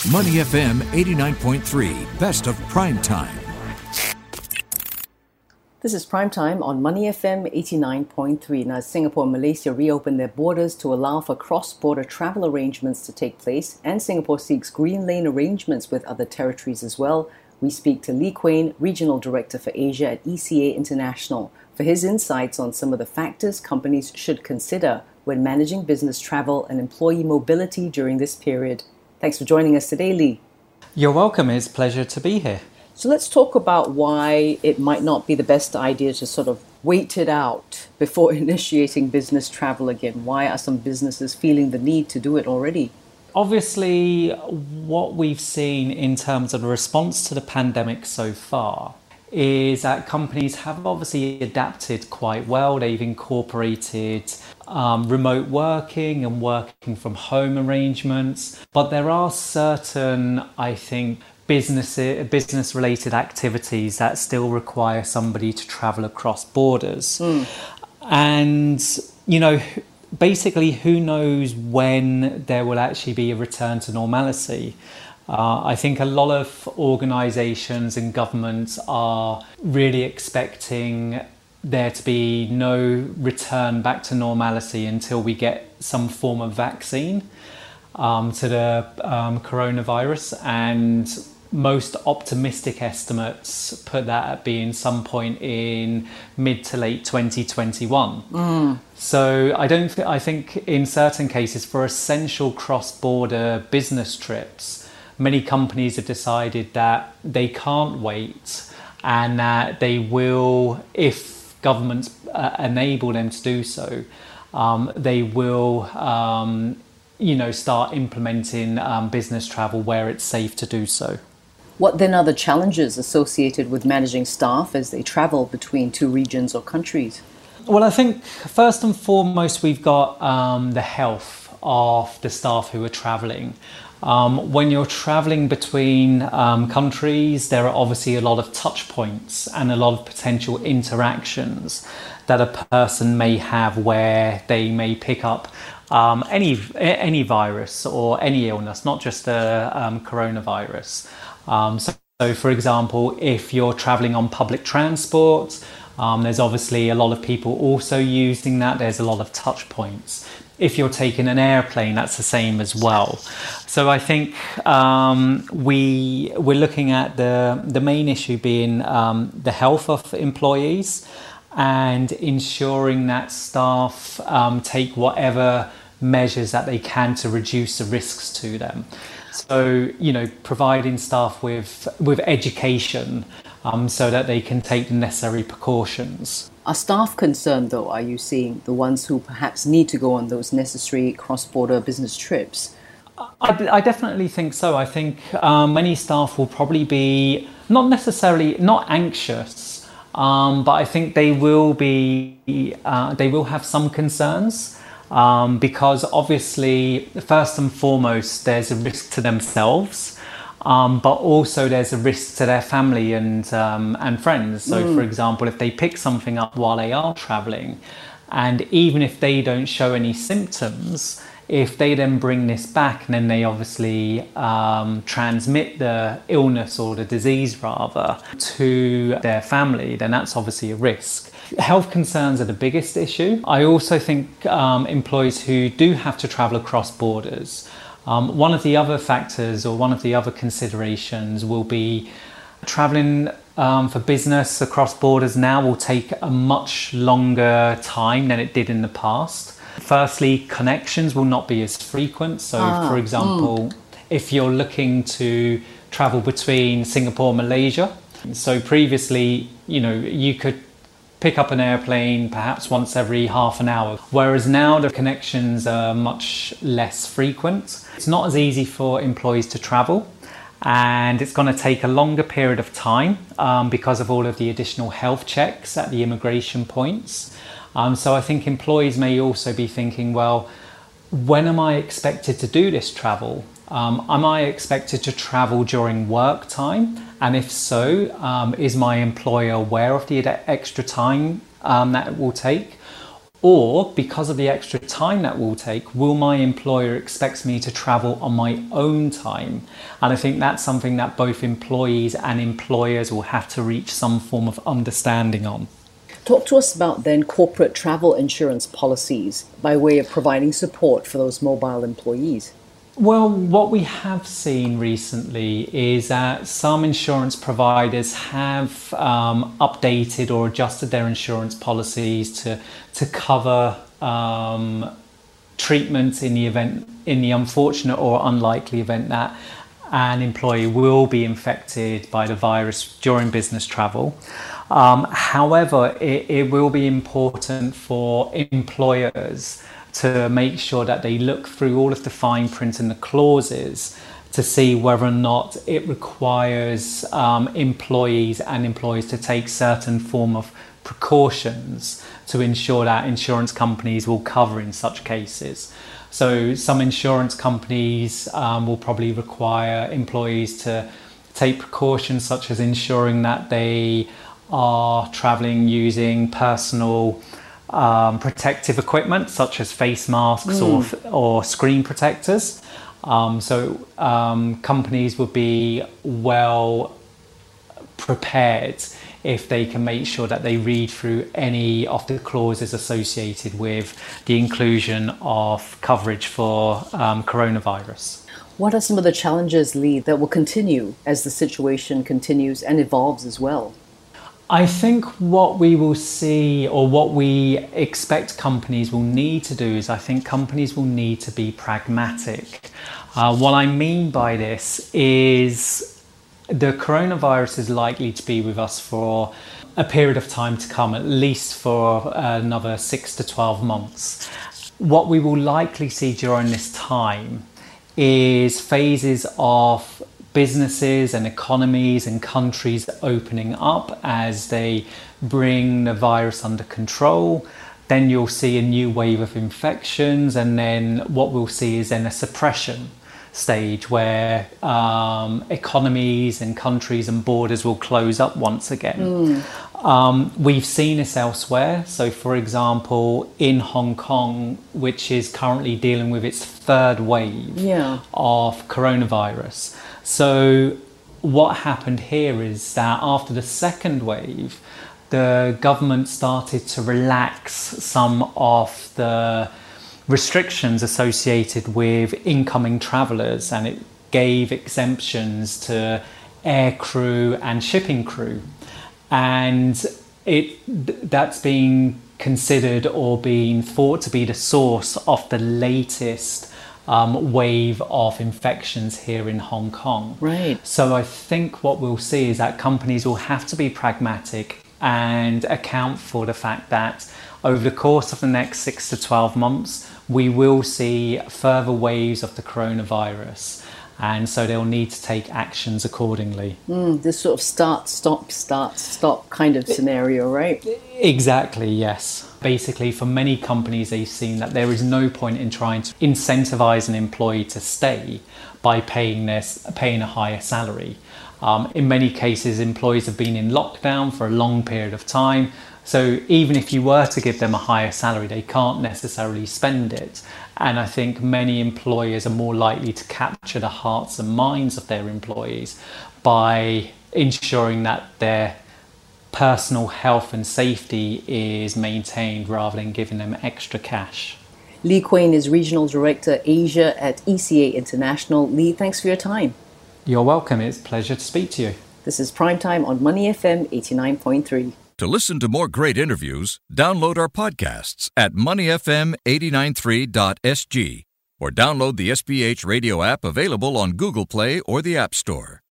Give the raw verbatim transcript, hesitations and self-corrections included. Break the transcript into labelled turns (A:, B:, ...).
A: Money F M eighty-nine point three, best of prime time.
B: This is Prime Time on Money F M eighty-nine point three. Now, Singapore and Malaysia reopened their borders to allow for cross-border travel arrangements to take place, and Singapore seeks green lane arrangements with other territories as well. We speak to Lee Quain, Regional Director for Asia at E C A International, for his insights on some of the factors companies should consider when managing business travel and employee mobility during this period. Thanks for joining us today, Lee.
C: You're welcome. It's a pleasure to be here.
B: So let's talk about why it might not be the best idea to sort of wait it out before initiating business travel again. Why are some businesses feeling the need to do it already?
C: Obviously, what we've seen in terms of the response to the pandemic so far is that companies have obviously adapted quite well. They've incorporated um, remote working and working from home arrangements. But there are certain, I think, business business related activities that still require somebody to travel across borders. Mm. And, you know, basically, who knows when there will actually be a return to normality. Uh, I think a lot of organisations and governments are really expecting there to be no return back to normality until we get some form of vaccine um, to the um, coronavirus. And most optimistic estimates put that at being some point in mid to late twenty twenty-one. Mm. So I don't. Th- I think in certain cases, for essential cross-border business trips, many companies have decided that they can't wait, and that they will, if governments uh, enable them to do so, um, they will, um, you know, start implementing um, business travel where it's safe to do so.
B: What then are the challenges associated with managing staff as they travel between two regions or countries?
C: Well, I think first and foremost, we've got um, the health of the staff who are travelling. Um, when you're travelling between um, countries, there are obviously a lot of touch points and a lot of potential interactions that a person may have where they may pick up um, any any virus or any illness, not just the um, coronavirus. Um, so, so, for example, if you're travelling on public transport, um, there's obviously a lot of people also using that. There's a lot of touch points. If you're taking an airplane, that's the same as well. So I think um, we we're looking at the the main issue being um, the health of employees and ensuring that staff um, take whatever measures that they can to reduce the risks to them. So, you know, providing staff with with education um, so that they can take the necessary precautions.
B: Are staff concerned, though? Are you seeing the ones who perhaps need to go on those necessary cross-border business trips?
C: I, I definitely think so. I think um, many staff will probably be not necessarily not anxious, um, but I think they will be uh, they will have some concerns. Um, because obviously, first and foremost, there's a risk to themselves, um, but also there's a risk to their family and um, and friends. So, mm. for example, if they pick something up while they are travelling, and even if they don't show any symptoms, if they then bring this back and then they obviously um, transmit the illness or the disease rather to their family, then that's obviously a risk. Health concerns are the biggest issue. I also think um, employees who do have to travel across borders, um, one of the other factors or one of the other considerations will be traveling um, for business across borders now will take a much longer time than it did in the past. Firstly, connections will not be as frequent. So, ah, for example, mm. if you're looking to travel between Singapore and Malaysia, so previously, you know, you could pick up an airplane perhaps once every half an hour, whereas now the connections are much less frequent. It's not as easy for employees to travel, and it's going to take a longer period of time um, because of all of the additional health checks at the immigration points. Um, so I think employees may also be thinking, well, when am I expected to do this travel? Um, am I expected to travel during work time? And if so, um, is my employer aware of the extra time um, that it will take? Or because of the extra time that will take, will my employer expect me to travel on my own time? And I think that's something that both employees and employers will have to reach some form of understanding on.
B: Talk to us about then corporate travel insurance policies by way of providing support for those mobile employees.
C: Well, what we have seen recently is that some insurance providers have um, updated or adjusted their insurance policies to to cover um, treatment in the event, in the unfortunate or unlikely event that an employee will be infected by the virus during business travel. Um, however, it, it will be important for employers to make sure that they look through all of the fine print and the clauses to see whether or not it requires um, employees and employees to take certain form of precautions to ensure that insurance companies will cover in such cases. So some insurance companies um, will probably require employees to take precautions such as ensuring that they are traveling using personal Um, protective equipment such as face masks mm. or or screen protectors. Um, so um, companies would be well prepared if they can make sure that they read through any of the clauses associated with the inclusion of coverage for um, coronavirus.
B: What are some of the challenges, Lee, that will continue as the situation continues and evolves as well?
C: I think what we will see, or what we expect companies will need to do, is I think companies will need to be pragmatic. Uh, what I mean by this is the coronavirus is likely to be with us for a period of time to come, at least for another six to twelve months. What we will likely see during this time is phases of businesses and economies and countries opening up as they bring the virus under control. Then you'll see a new wave of infections, and then what we'll see is then a suppression stage where um, economies and countries and borders will close up once again. Mm. Um, we've seen this elsewhere. So, for example, in Hong Kong, which is currently dealing with its third wave yeah. of coronavirus. So what happened here is that after the second wave, the government started to relax some of the restrictions associated with incoming travellers, and it gave exemptions to air crew and shipping crew. And it that's being considered or being thought to be the source of the latest Um, wave of infections here in Hong Kong.
B: Right.
C: So I think what we'll see is that companies will have to be pragmatic and account for the fact that over the course of the next six to twelve months, we will see further waves of the coronavirus. And so they'll need to take actions accordingly.
B: Mm, this sort of start, stop, start, stop kind of scenario, right?
C: Exactly, yes. Basically, for many companies, they've seen that there is no point in trying to incentivize an employee to stay by paying this, paying a higher salary. Um, in many cases, employees have been in lockdown for a long period of time. So even if you were to give them a higher salary, they can't necessarily spend it. And I think many employers are more likely to capture the hearts and minds of their employees by ensuring that their personal health and safety is maintained rather than giving them extra cash.
B: Lee Quain is Regional Director Asia at E C A International. Lee, thanks for your time.
C: You're welcome. It's a pleasure to speak to you.
B: This is Primetime on Money F M eighty-nine point three.
A: To listen to more great interviews, download our podcasts at money f m eight nine three dot s g or download the S B H radio app available on Google Play or the App Store.